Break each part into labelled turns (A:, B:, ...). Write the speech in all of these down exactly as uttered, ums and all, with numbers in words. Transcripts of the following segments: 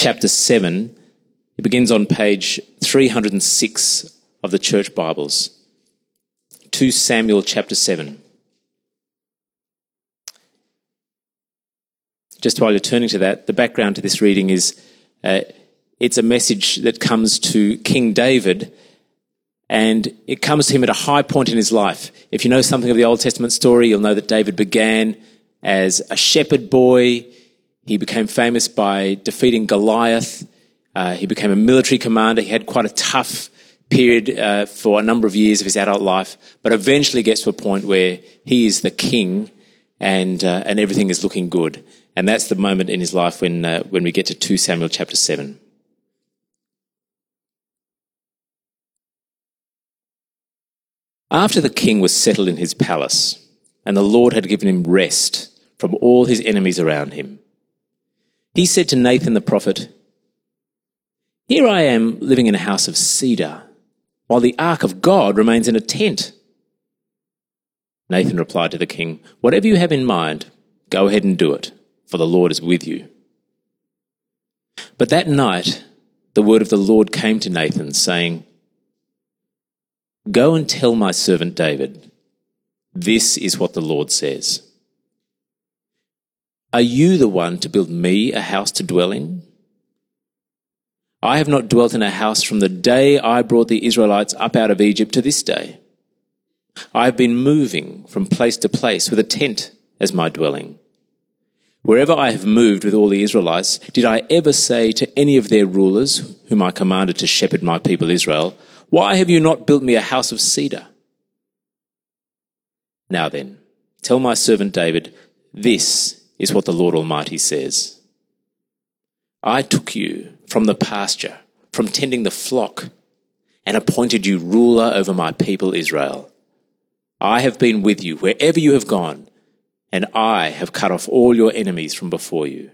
A: chapter seven. It begins on page three hundred six of the Church Bibles. Second Samuel chapter seven. Just while you're turning to that, the background to this reading is uh, it's a message that comes to King David, and it comes to him at a high point in his life. If you know something of the Old Testament story, you'll know that David began as a shepherd boy. He became famous by defeating Goliath. Uh, he became a military commander. He had quite a tough period uh, for a number of years of his adult life, but eventually gets to a point where he is the king and uh, and everything is looking good. And that's the moment in his life when uh, when we get to Second Samuel chapter seven. After the king was settled in his palace, and the Lord had given him rest from all his enemies around him, he said to Nathan the prophet, "Here I am living in a house of cedar, while the ark of God remains in a tent." Nathan replied to the king, "Whatever you have in mind, go ahead and do it, for the Lord is with you." But that night, the word of the Lord came to Nathan, saying, "Go and tell my servant David, this is what the Lord says. Are you the one to build me a house to dwell in? I have not dwelt in a house from the day I brought the Israelites up out of Egypt to this day. I have been moving from place to place with a tent as my dwelling. Wherever I have moved with all the Israelites, did I ever say to any of their rulers, whom I commanded to shepherd my people Israel, 'Why have you not built me a house of cedar?' Now then, tell my servant David, this is what the Lord Almighty says. I took you from the pasture, from tending the flock, and appointed you ruler over my people Israel. I have been with you wherever you have gone, and I have cut off all your enemies from before you.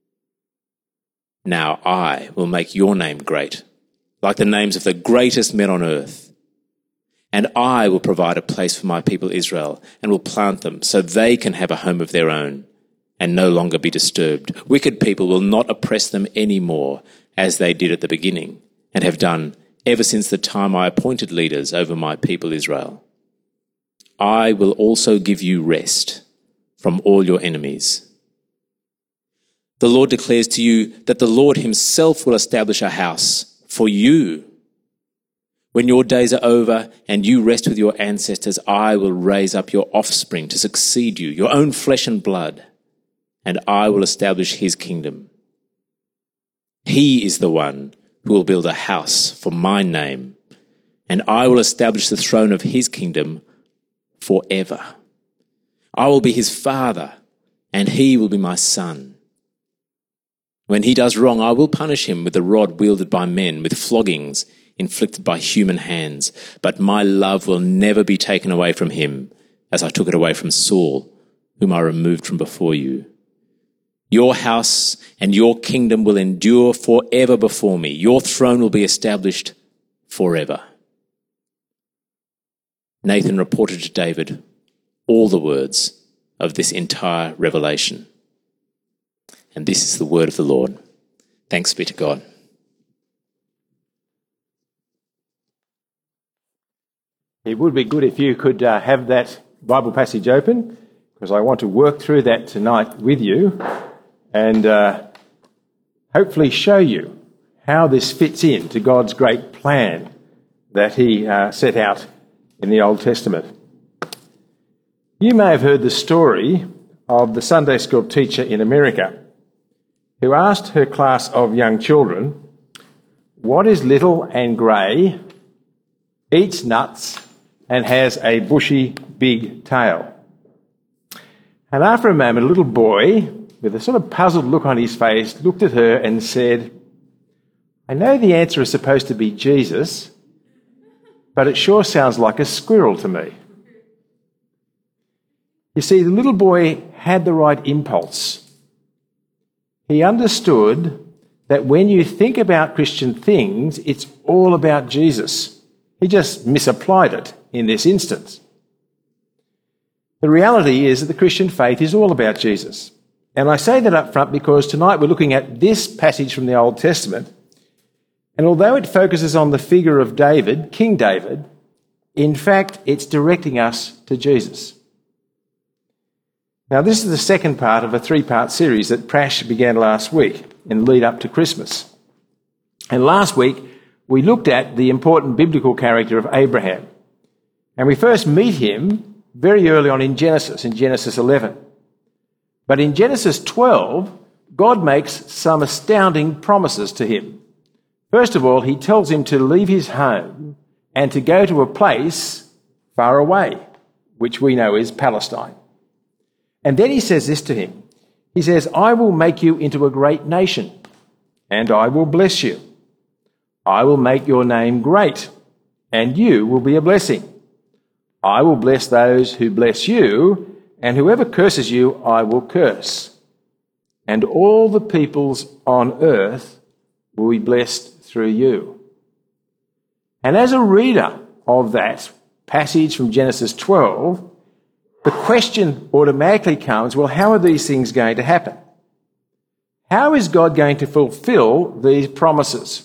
A: Now I will make your name great, like the names of the greatest men on earth. And I will provide a place for my people Israel, and will plant them so they can have a home of their own, and no longer be disturbed. Wicked people will not oppress them any more, as they did at the beginning, and have done ever since the time I appointed leaders over my people Israel. I will also give you rest from all your enemies. The Lord declares to you that the Lord himself will establish a house for you. When your days are over and you rest with your ancestors, I will raise up your offspring to succeed you, your own flesh and blood, and I will establish his kingdom. He is the one who will build a house for my name, and I will establish the throne of his kingdom forever. I will be his father, and he will be my son. When he does wrong, I will punish him with the rod wielded by men, with floggings inflicted by human hands. But my love will never be taken away from him, as I took it away from Saul, whom I removed from before you. Your house and your kingdom will endure forever before me. Your throne will be established forever." Nathan reported to David all the words of this entire revelation. And this is the word of the Lord. Thanks be to God.
B: It would be good if you could uh, have that Bible passage open, because I want to work through that tonight with you and uh, hopefully show you how this fits into God's great plan that he uh, set out in the Old Testament. You may have heard the story of the Sunday school teacher in America who asked her class of young children, "What is little and grey, eats nuts and has a bushy big tail?" And after a moment, a little boy with a sort of puzzled look on his face looked at her and said, "I know the answer is supposed to be Jesus, but it sure sounds like a squirrel to me." You see, the little boy had the right impulse. He understood that when you think about Christian things, it's all about Jesus. He just misapplied it in this instance. The reality is that the Christian faith is all about Jesus. And I say that up front because tonight we're looking at this passage from the Old Testament. And although it focuses on the figure of David, King David, in fact, it's directing us to Jesus. Now, this is the second part of a three-part series that Prash began last week in the lead up to Christmas. And last week, we looked at the important biblical character of Abraham. And we first meet him very early on in Genesis, in Genesis eleven. But in Genesis twelve, God makes some astounding promises to him. First of all, he tells him to leave his home and to go to a place far away, which we know is Palestine. And then he says this to him. He says, I will make you into a great nation, and I will bless you. I will make your name great, and you will be a blessing. I will bless those who bless you, and whoever curses you, I will curse. And all the peoples on earth will be blessed through you. And as a reader of that passage from Genesis twelve, the question automatically comes, well, how are these things going to happen? How is God going to fulfill these promises?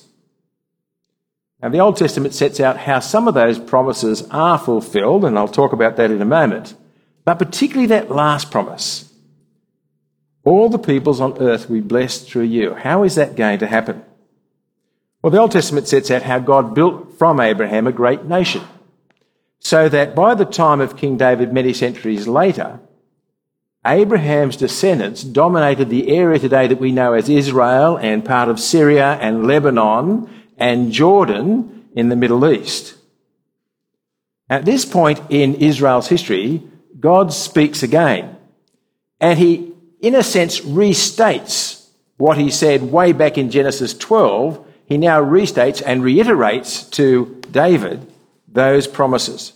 B: Now, the Old Testament sets out how some of those promises are fulfilled, and I'll talk about that in a moment, but particularly that last promise. All the peoples on earth will be blessed through you. How is that going to happen? Well, the Old Testament sets out how God built from Abraham a great nation, so that by the time of King David many centuries later, Abraham's descendants dominated the area today that we know as Israel and part of Syria and Lebanon and Jordan in the Middle East. At this point in Israel's history, God speaks again, and he, in a sense, restates what he said way back in Genesis twelve. He now restates and reiterates to David those promises.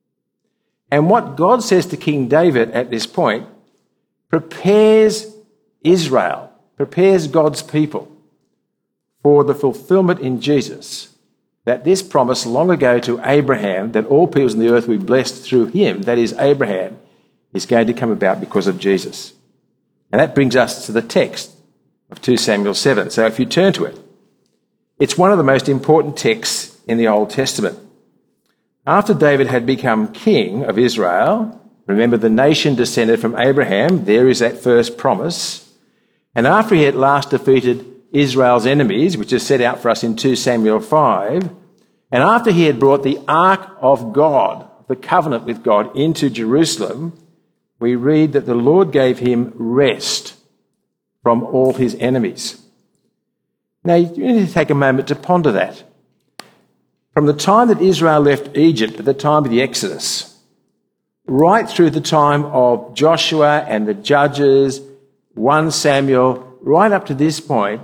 B: And what God says to King David at this point prepares Israel, prepares God's people for the fulfillment in Jesus, that this promise long ago to Abraham, that all peoples on the earth will be blessed through him, that is Abraham, is going to come about because of Jesus. And that brings us to the text of Second Samuel seven. So if you turn to it, it's one of the most important texts in the Old Testament. After David had become king of Israel, remember the nation descended from Abraham, there is that first promise. And after he had last defeated Israel's enemies, which is set out for us in Second Samuel five, and after he had brought the ark of God, the covenant with God, into Jerusalem, we read that the Lord gave him rest from all his enemies. Now, you need to take a moment to ponder that. From the time that Israel left Egypt, at the time of the Exodus, right through the time of Joshua and the Judges, First Samuel, right up to this point,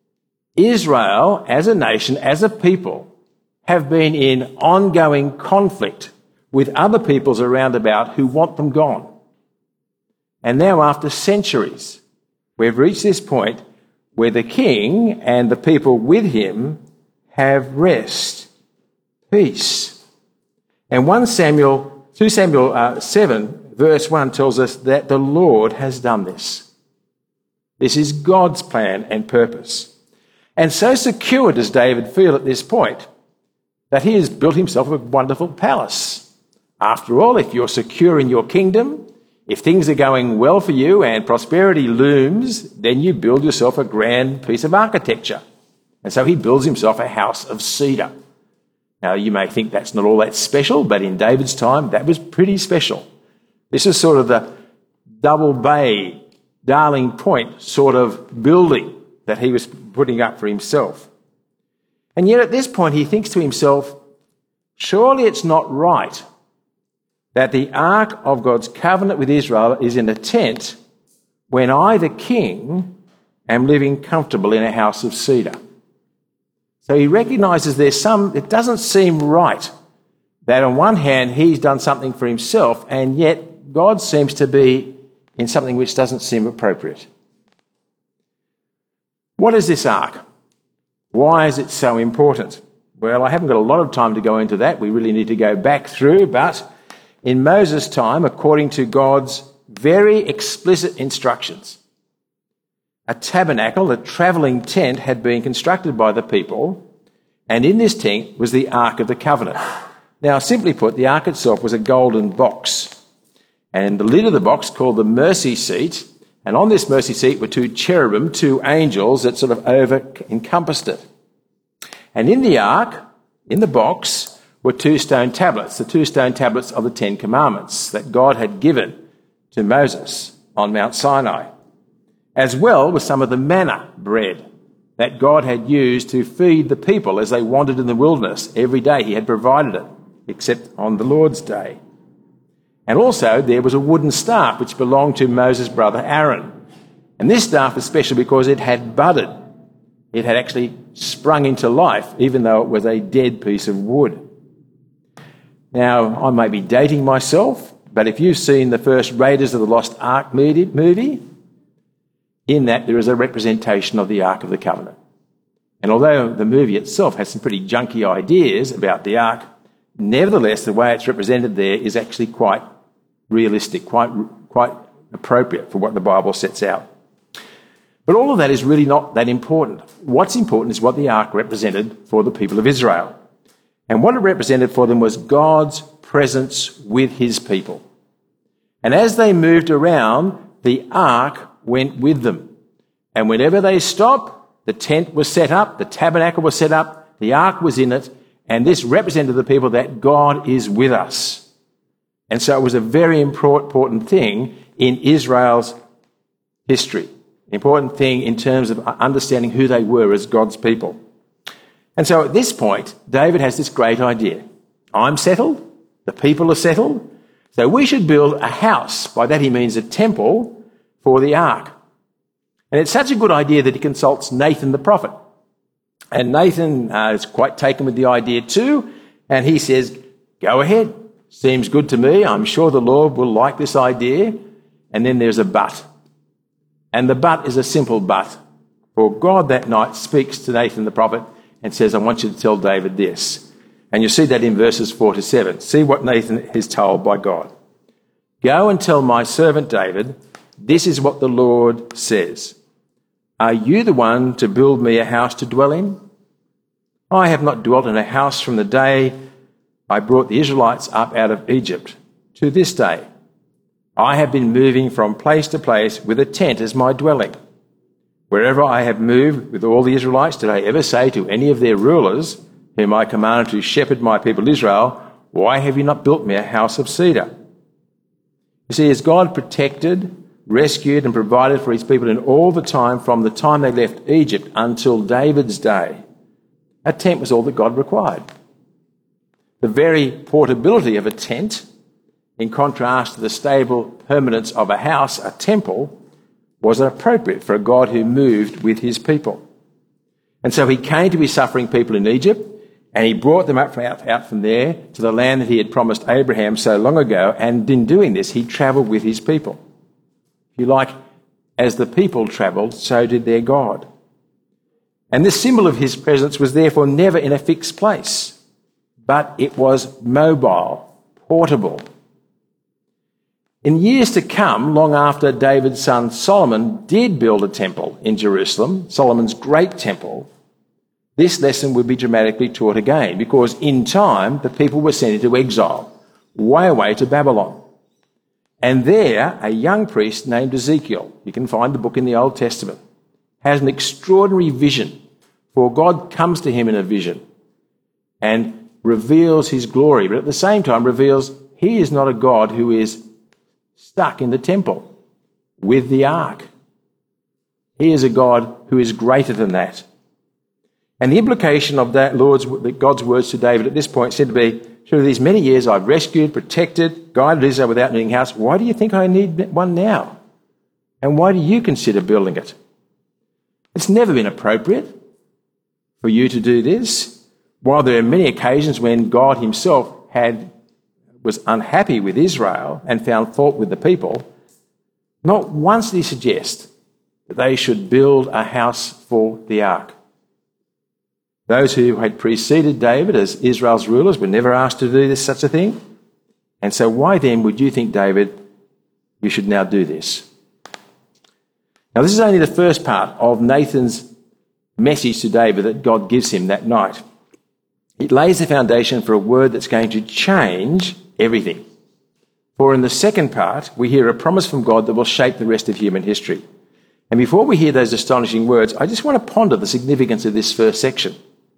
B: Israel as a nation, as a people, have been in ongoing conflict with other peoples around about who want them gone. And now, after centuries, we've reached this point where the king and the people with him have rest, peace. And First Samuel, Second Samuel uh, seven, verse one tells us that the Lord has done this. This is God's plan and purpose. And so secure does David feel at this point that he has built himself a wonderful palace. After all, if you're secure in your kingdom, if things are going well for you and prosperity looms, then you build yourself a grand piece of architecture. And so he builds himself a house of cedar. Now, you may think that's not all that special, but in David's time, that was pretty special. This is sort of the double bay, Darling Point sort of building that he was putting up for himself. And yet at this point, he thinks to himself, surely it's not right that the ark of God's covenant with Israel is in a tent when I, the king, am living comfortable in a house of cedar. So he recognises there's some, it doesn't seem right that on one hand he's done something for himself and yet God seems to be in something which doesn't seem appropriate. What is this ark? Why is it so important? Well, I haven't got a lot of time to go into that. We really need to go back through, but in Moses' time, according to God's very explicit instructions, a tabernacle, a travelling tent, had been constructed by the people, and in this tent was the Ark of the Covenant. Now, simply put, the Ark itself was a golden box, and the lid of the box, called the mercy seat, and on this mercy seat were two cherubim, two angels that sort of over-encompassed it. And in the Ark, in the box, were two stone tablets, the two stone tablets of the Ten Commandments that God had given to Moses on Mount Sinai, as well with some of the manna bread that God had used to feed the people as they wandered in the wilderness. Every day he had provided it, except on the Lord's day. And also there was a wooden staff which belonged to Moses' brother Aaron. And this staff was special because it had budded. It had actually sprung into life, even though it was a dead piece of wood. Now, I may be dating myself, but if you've seen the first Raiders of the Lost Ark movie, in that there is a representation of the Ark of the Covenant. And although the movie itself has some pretty junky ideas about the Ark, nevertheless, the way it's represented there is actually quite realistic, quite, quite appropriate for what the Bible sets out. But all of that is really not that important. What's important is what the Ark represented for the people of Israel. And what it represented for them was God's presence with his people. And as they moved around, the Ark went with them. And whenever they stopped, the tent was set up, the tabernacle was set up, the Ark was in it, and this represented the people that God is with us. And so it was a very important thing in Israel's history, important thing in terms of understanding who they were as God's people. And so at this point, David has this great idea. I'm settled, the people are settled, so we should build a house. By that he means a temple for the Ark. And it's such a good idea that he consults Nathan the prophet. And Nathan uh, is quite taken with the idea too, and he says, go ahead, seems good to me, I'm sure the Lord will like this idea. And then there's a but. And the but is a simple but. For God that night speaks to Nathan the prophet and says, I want you to tell David this. And you see that in verses four to seven. See what Nathan is told by God. Go and tell my servant David, this is what the Lord says. Are you the one to build me a house to dwell in? I have not dwelt in a house from the day I brought the Israelites up out of Egypt to this day. I have been moving from place to place with a tent as my dwelling. Wherever I have moved with all the Israelites, did I ever say to any of their rulers, whom I commanded to shepherd my people Israel, why have you not built me a house of cedar? You see, as God protected, rescued and provided for his people in all the time from the time they left Egypt until David's day, a tent was all that God required. The very portability of a tent, in contrast to the stable permanence of a house, a temple, was appropriate for a God who moved with his people. And so he came to his suffering people in Egypt, and he brought them up from out, out from there to the land that he had promised Abraham so long ago, and in doing this, he travelled with his people. If you like, as the people travelled, so did their God. And this symbol of his presence was therefore never in a fixed place, but it was mobile, portable. In years to come, long after David's son Solomon did build a temple in Jerusalem, Solomon's great temple, this lesson would be dramatically taught again, because in time the people were sent into exile, way away to Babylon. And there, a young priest named Ezekiel, you can find the book in the Old Testament, has an extraordinary vision, for God comes to him in a vision and reveals his glory, but at the same time reveals he is not a God who is stuck in the temple with the ark. He is a God who is greater than that. And the implication of that Lord's, God's words to David at this point said to be, through these many years I've rescued, protected, guided Israel without needing a house. Why do you think I need one now? And why do you consider building it? It's never been appropriate for you to do this. While there are many occasions when God himself had was unhappy with Israel and found fault with the people, not once did he suggest that they should build a house for the ark. Those who had preceded David as Israel's rulers were never asked to do this, such a thing. And so why then would you think, David, you should now do this? Now, this is only the first part of Nathan's message to David that God gives him that night. It lays the foundation for a word that's going to change everything. For in the second part, we hear a promise from God that will shape the rest of human history. And before we hear those astonishing words, I just want to ponder the significance of this first section.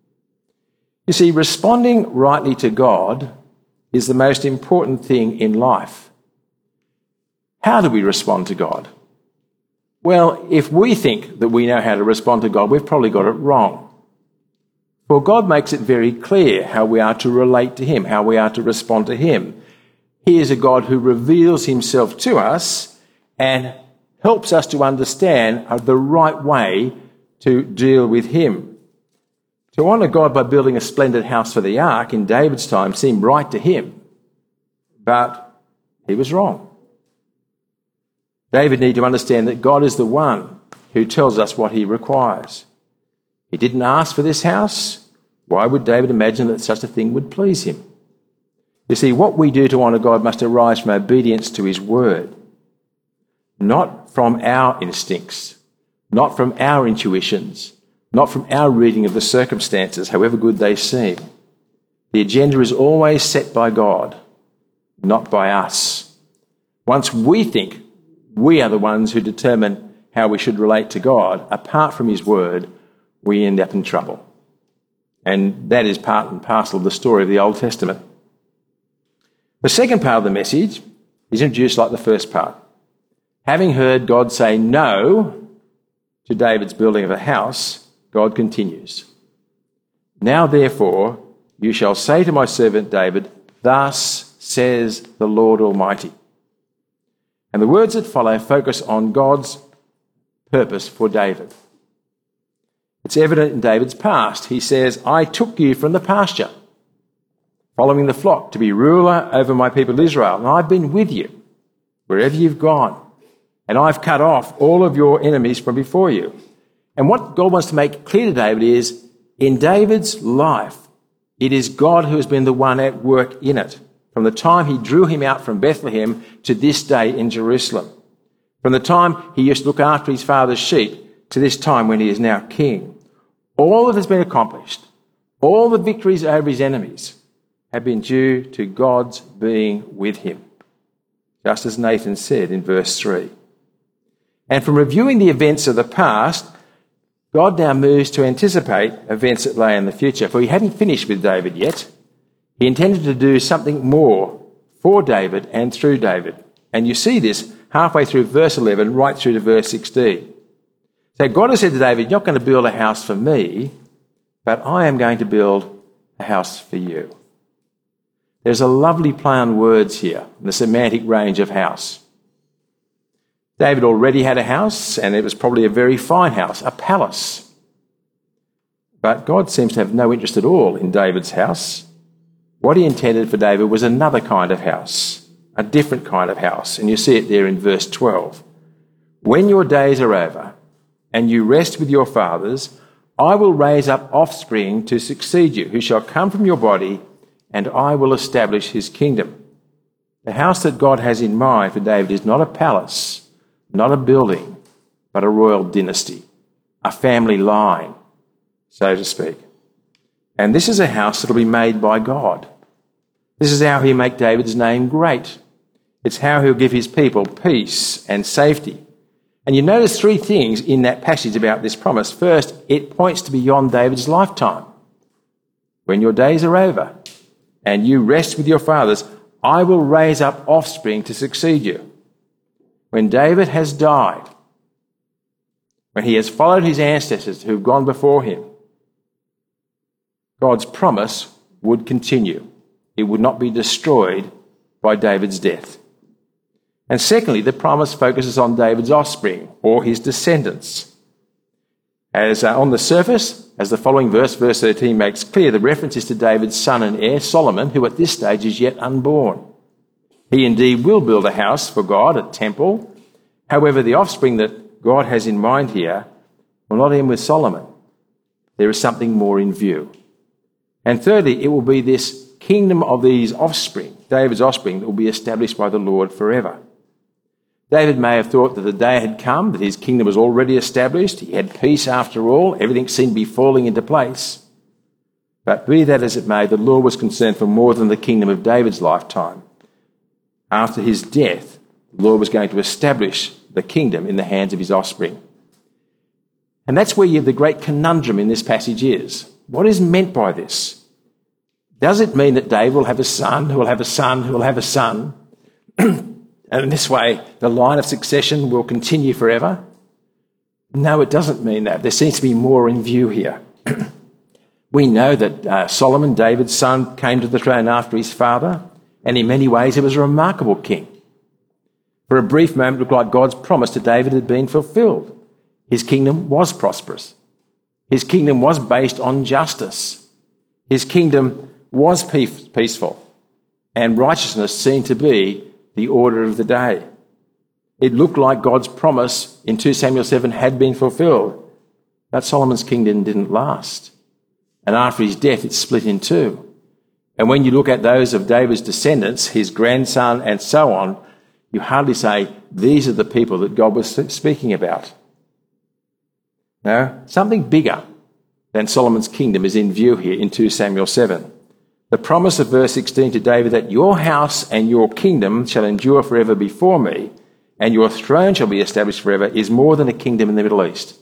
B: You see, responding rightly to God is the most important thing in life. How do we respond to God? Well, if we think that we know how to respond to God, we've probably got it wrong. For God makes it very clear how we are to relate to him, how we are to respond to him. He is a God who reveals himself to us and helps us to understand the right way to deal with him. To honour God by building a splendid house for the ark in David's time seemed right to him, but he was wrong. David needed to understand that God is the one who tells us what he requires. He didn't ask for this house. Why would David imagine that such a thing would please him? You see, what we do to honour God must arise from obedience to his word, not from our instincts, not from our intuitions, not from our reading of the circumstances, however good they seem. The agenda is always set by God, not by us. Once we think we are the ones who determine how we should relate to God, apart from his word, we end up in trouble. And that is part and parcel of the story of the Old Testament. The second part of the message is introduced like the first part. Having heard God say no to David's building of a house, God continues. Now therefore, you shall say to my servant David, thus says the Lord Almighty. And the words that follow focus on God's purpose for David. It's evident in David's past. He says, I took you from the pasture, following the flock, to be ruler over my people Israel, and I've been with you wherever you've gone, and I've cut off all of your enemies from before you. And what God wants to make clear to David is, in David's life, it is God who has been the one at work in it, from the time he drew him out from Bethlehem to this day in Jerusalem. From the time he used to look after his father's sheep to this time when he is now king. All that has been accomplished, all the victories over his enemies, have been due to God's being with him, just as Nathan said in verse three. And from reviewing the events of the past, God now moves to anticipate events that lay in the future, for he hadn't finished with David yet. He intended to do something more for David and through David. And you see this halfway through verse eleven, right through to verse sixteen. So God has said to David, you're not going to build a house for me, but I am going to build a house for you. There's a lovely play on words here, in the semantic range of house. David already had a house, and it was probably a very fine house, a palace. But God seems to have no interest at all in David's house. What he intended for David was another kind of house, a different kind of house. And you see it there in verse twelve. When your days are over and you rest with your fathers, I will raise up offspring to succeed you, who shall come from your body, and I will establish his kingdom. The house that God has in mind for David is not a palace, not a building, but a royal dynasty, a family line, so to speak. And this is a house that will be made by God. This is how he'll make David's name great. It's how he'll give his people peace and safety. And you notice three things in that passage about this promise. First, it points to beyond David's lifetime. When your days are over and you rest with your fathers, I will raise up offspring to succeed you. When David has died, when he has followed his ancestors who've gone before him, God's promise would continue. It would not be destroyed by David's death. And secondly, the promise focuses on David's offspring, or his descendants. As uh, on the surface, as the following verse, verse thirteen, makes clear, the reference is to David's son and heir, Solomon, who at this stage is yet unborn. He indeed will build a house for God, a temple. However, the offspring that God has in mind here will not end with Solomon. There is something more in view. And thirdly, it will be this kingdom of these offspring, David's offspring, that will be established by the Lord forever. David may have thought that the day had come, that his kingdom was already established. He had peace after all. Everything seemed to be falling into place. But be that as it may, the Lord was concerned for more than the kingdom of David's lifetime. After his death, the Lord was going to establish the kingdom in the hands of his offspring. And that's where you, the great conundrum in this passage is. What is meant by this? Does it mean that David will have a son, who will have a son, who will have a son? And in this way, the line of succession will continue forever? No, it doesn't mean that. There seems to be more in view here. We know that uh, Solomon, David's son, came to the throne after his father, and in many ways he was a remarkable king. For a brief moment, it looked like God's promise to David had been fulfilled. His kingdom was prosperous. His kingdom was based on justice. His kingdom was peaceful, and righteousness seemed to be the order of the day. It looked like God's promise in Second Samuel seven had been fulfilled, but Solomon's kingdom didn't last. And after his death, it split in two. And when you look at those of David's descendants, his grandson and so on, you hardly say, these are the people that God was speaking about. No, something bigger than Solomon's kingdom is in view here in Second Samuel seven. The promise of verse sixteen to David that your house and your kingdom shall endure forever before me, and your throne shall be established forever, is more than a kingdom in the Middle East.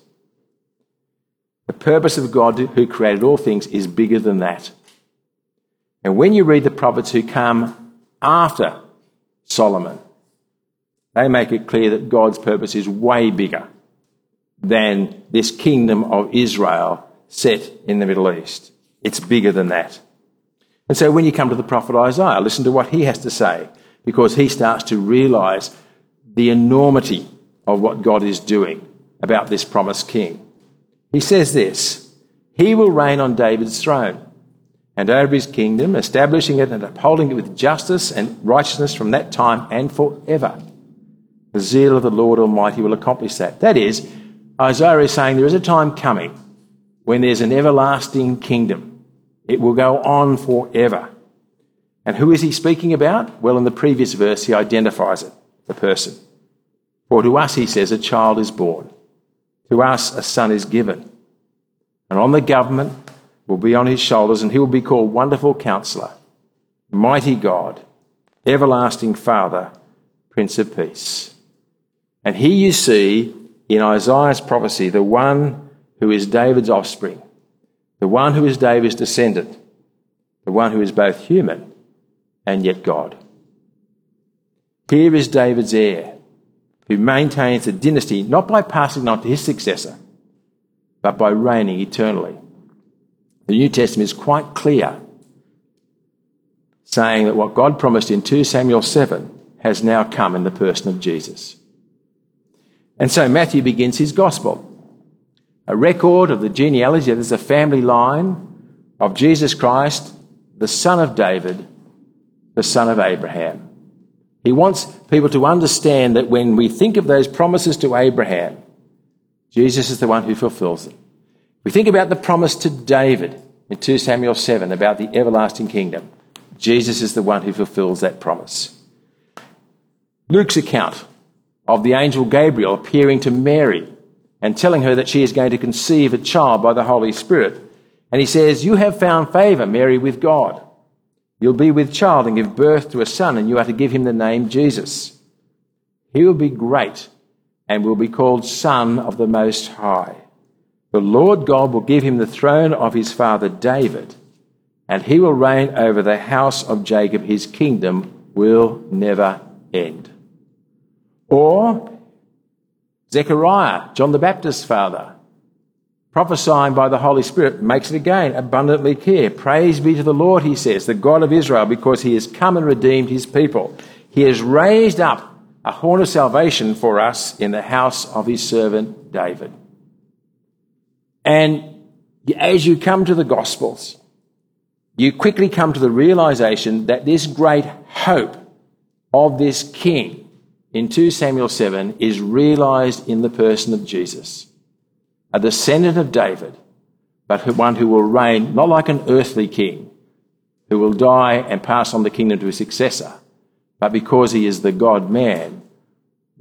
B: The purpose of God who created all things is bigger than that. And when you read the prophets who come after Solomon, they make it clear that God's purpose is way bigger than this kingdom of Israel set in the Middle East. It's bigger than that. And so when you come to the prophet Isaiah, listen to what he has to say, because he starts to realise the enormity of what God is doing about this promised king. He says this, he will reign on David's throne and over his kingdom, establishing it and upholding it with justice and righteousness from that time and forever. The zeal of the Lord Almighty will accomplish that. That is, Isaiah is saying there is a time coming when there's an everlasting kingdom. It will go on forever. And who is he speaking about? Well, in the previous verse, he identifies it, the person. For to us, he says, a child is born. To us, a son is given. And on the government will be on his shoulders, and he will be called Wonderful Counselor, Mighty God, Everlasting Father, Prince of Peace. And here you see in Isaiah's prophecy the one who is David's offspring, the one who is David's descendant, the one who is both human and yet God. Here is David's heir, who maintains the dynasty not by passing on to his successor, but by reigning eternally. The New Testament is quite clear, saying that what God promised in Second Samuel seven has now come in the person of Jesus. And so Matthew begins his gospel, a record of the genealogy. There's a family line of Jesus Christ, the son of David, the son of Abraham. He wants people to understand that when we think of those promises to Abraham, Jesus is the one who fulfills them. We think about the promise to David in Second Samuel seven about the everlasting kingdom. Jesus is the one who fulfills that promise. Luke's account of the angel Gabriel appearing to Mary and telling her that she is going to conceive a child by the Holy Spirit. And he says, you have found favour, Mary, with God. You'll be with child and give birth to a son, and you are to give him the name Jesus. He will be great and will be called Son of the Most High. The Lord God will give him the throne of his father David, and he will reign over the house of Jacob. His kingdom will never end. Or Zechariah, John the Baptist's father, prophesying by the Holy Spirit, makes it again abundantly clear. Praise be to the Lord, he says, the God of Israel, because he has come and redeemed his people. He has raised up a horn of salvation for us in the house of his servant David. And as you come to the Gospels, you quickly come to the realization that this great hope of this king in Second Samuel seven is realized in the person of Jesus, a descendant of David, but one who will reign not like an earthly king who will die and pass on the kingdom to his successor, but because he is the God-man,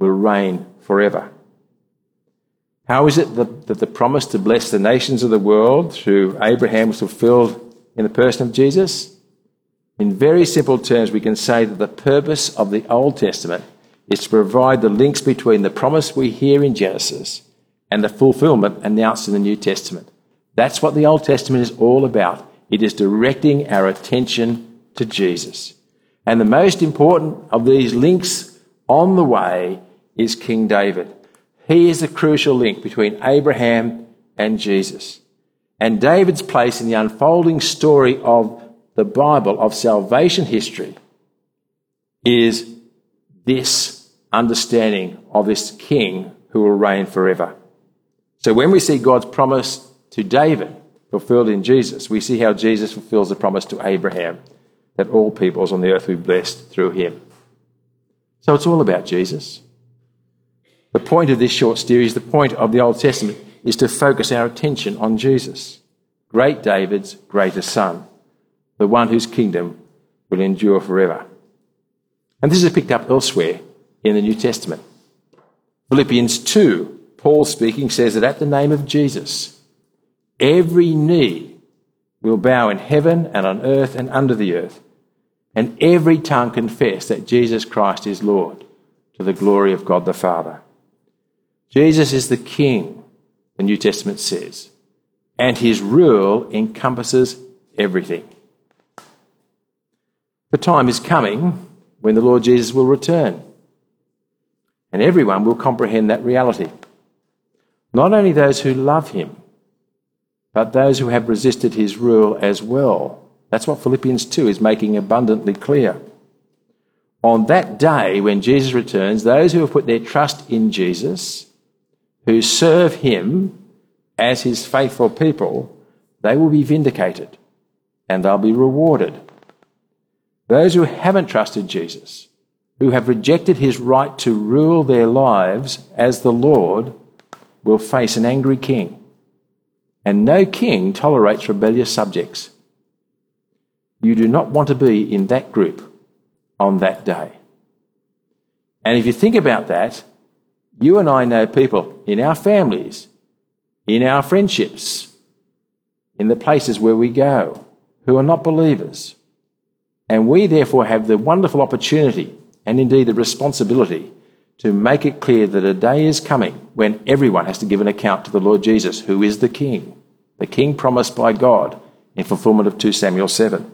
B: will reign forever. How is it that, that the promise to bless the nations of the world through Abraham was fulfilled in the person of Jesus? In very simple terms, we can say that the purpose of the Old Testament is to provide the links between the promise we hear in Genesis and the fulfillment announced in the New Testament. That's what the Old Testament is all about. It is directing our attention to Jesus. And the most important of these links on the way is King David. He is the crucial link between Abraham and Jesus. And David's place in the unfolding story of the Bible, of salvation history, is this understanding of this king who will reign forever. So when we see God's promise to David fulfilled in Jesus, we see how Jesus fulfills the promise to Abraham, that all peoples on the earth will be blessed through him. So it's all about Jesus. The point of this short series, the point of the Old Testament, is to focus our attention on Jesus, great David's greatest son, the one whose kingdom will endure forever. And this is picked up elsewhere in the New Testament. Philippians two, Paul speaking, says that at the name of Jesus, every knee will bow in heaven and on earth and under the earth, and every tongue confess that Jesus Christ is Lord, to the glory of God the Father. Jesus is the King, the New Testament says, and his rule encompasses everything. The time is coming when the Lord Jesus will return, and everyone will comprehend that reality. Not only those who love him, but those who have resisted his rule as well. That's what Philippians two is making abundantly clear. On that day when Jesus returns, those who have put their trust in Jesus, who serve him as his faithful people, they will be vindicated and they'll be rewarded. Those who haven't trusted Jesus, who have rejected his right to rule their lives as the Lord, will face an angry king. And no king tolerates rebellious subjects. You do not want to be in that group on that day. And if you think about that, you and I know people in our families, in our friendships, in the places where we go, who are not believers. And we therefore have the wonderful opportunity and indeed the responsibility to make it clear that a day is coming when everyone has to give an account to the Lord Jesus, who is the King, the King promised by God in fulfillment of two Samuel seven.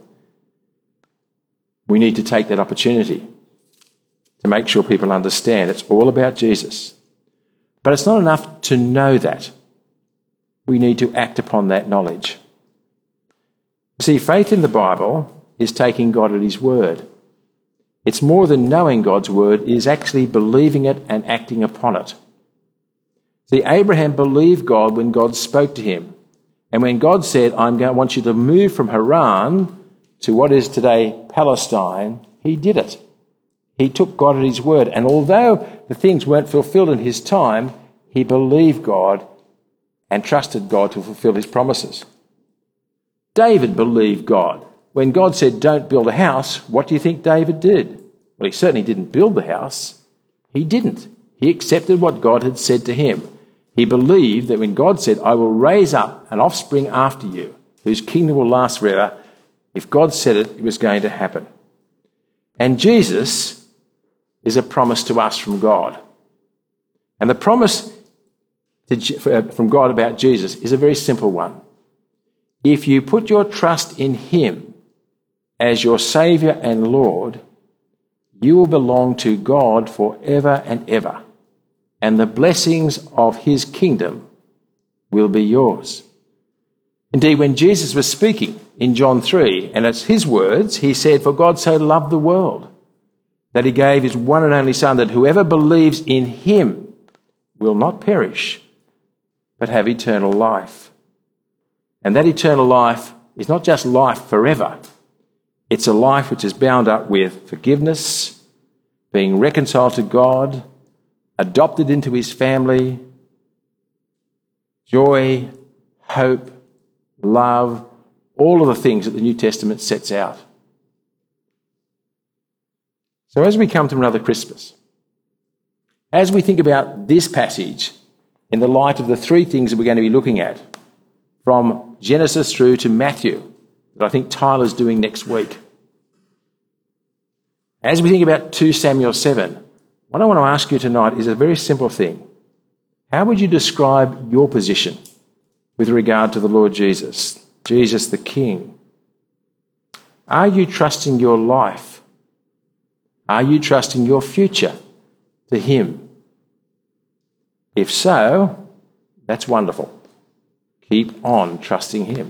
B: We need to take that opportunity to make sure people understand it's all about Jesus. But it's not enough to know that. We need to act upon that knowledge. See, faith in the Bible is taking God at his word. It's more than knowing God's word, it is actually believing it and acting upon it. See, Abraham believed God when God spoke to him. And when God said, I'm going, I want you to move from Haran to what is today Palestine, he did it. He took God at his word. And although the things weren't fulfilled in his time, he believed God and trusted God to fulfill his promises. David believed God. When God said, don't build a house, what do you think David did? Well, he certainly didn't build the house. He didn't. He accepted what God had said to him. He believed that when God said, I will raise up an offspring after you, whose kingdom will last forever, if God said it, it was going to happen. And Jesus is a promise to us from God. And the promise to, from God about Jesus is a very simple one. If you put your trust in him as your Saviour and Lord, you will belong to God forever and ever, and the blessings of his kingdom will be yours. Indeed, when Jesus was speaking in John three, and it's his words, he said, for God so loved the world that he gave his one and only Son, that whoever believes in him will not perish, but have eternal life. And that eternal life is not just life forever. It's a life which is bound up with forgiveness, being reconciled to God, adopted into his family, joy, hope, love, all of the things that the New Testament sets out. So as we come to another Christmas, As we think about this passage in the light of the three things that we're going to be looking at from Genesis through to Matthew, that I think Tyler's doing next week, as we think about two Samuel seven, what I want to ask you tonight is a very simple thing. How would you describe your position with regard to the Lord Jesus, Jesus the King? Are you trusting your life? Are you trusting your future to Him? If so, that's wonderful. Keep on trusting Him.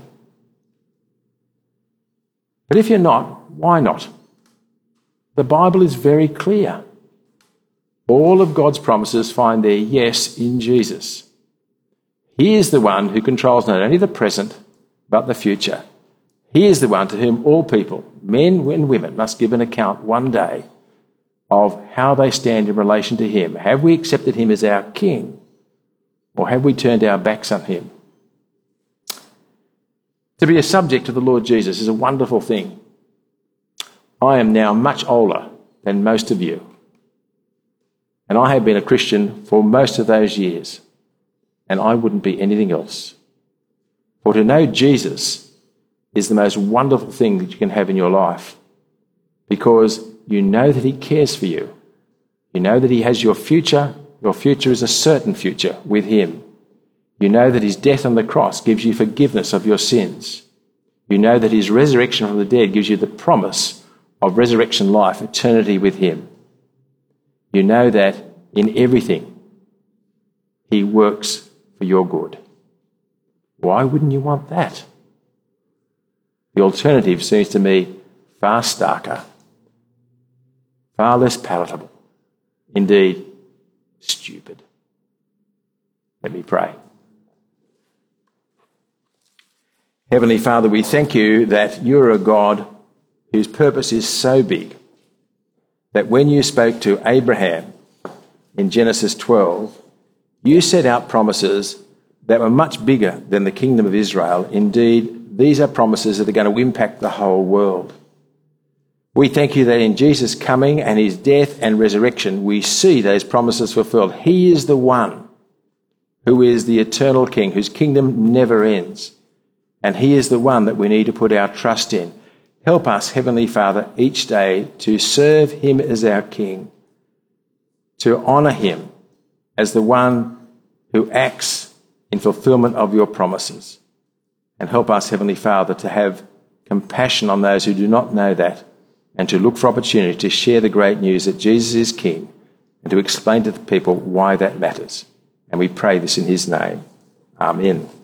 B: But if you're not, why not? The Bible is very clear. All of God's promises find their yes in Jesus. He is the one who controls not only the present, but the future. He is the one to whom all people, men and women, must give an account one day of how they stand in relation to Him. Have we accepted Him as our King, or have we turned our backs on Him? To be a subject to the Lord Jesus is a wonderful thing. I am now much older than most of you, and I have been a Christian for most of those years, and I wouldn't be anything else. For to know Jesus is the most wonderful thing that you can have in your life, because you know that He cares for you. You know that He has your future. Your future is a certain future with Him. You know that His death on the cross gives you forgiveness of your sins. You know that His resurrection from the dead gives you the promise of resurrection life, eternity with Him. You know that in everything He works for your good. Why wouldn't you want that? The alternative seems to me far starker, far less palatable, indeed stupid. Let me pray. Heavenly Father, we thank You that You're a God whose purpose is so big that when You spoke to Abraham in Genesis twelve, You set out promises that were much bigger than the kingdom of Israel. Indeed, these are promises that are going to impact the whole world. We thank You that in Jesus' coming and His death and resurrection, we see those promises fulfilled. He is the one who is the eternal King, whose kingdom never ends. And He is the one that we need to put our trust in. Help us, Heavenly Father, each day to serve Him as our King, to honour Him as the one who acts in fulfilment of Your promises. And help us, Heavenly Father, to have compassion on those who do not know that, and to look for opportunity to share the great news that Jesus is King, and to explain to the people why that matters. And we pray this in His name. Amen.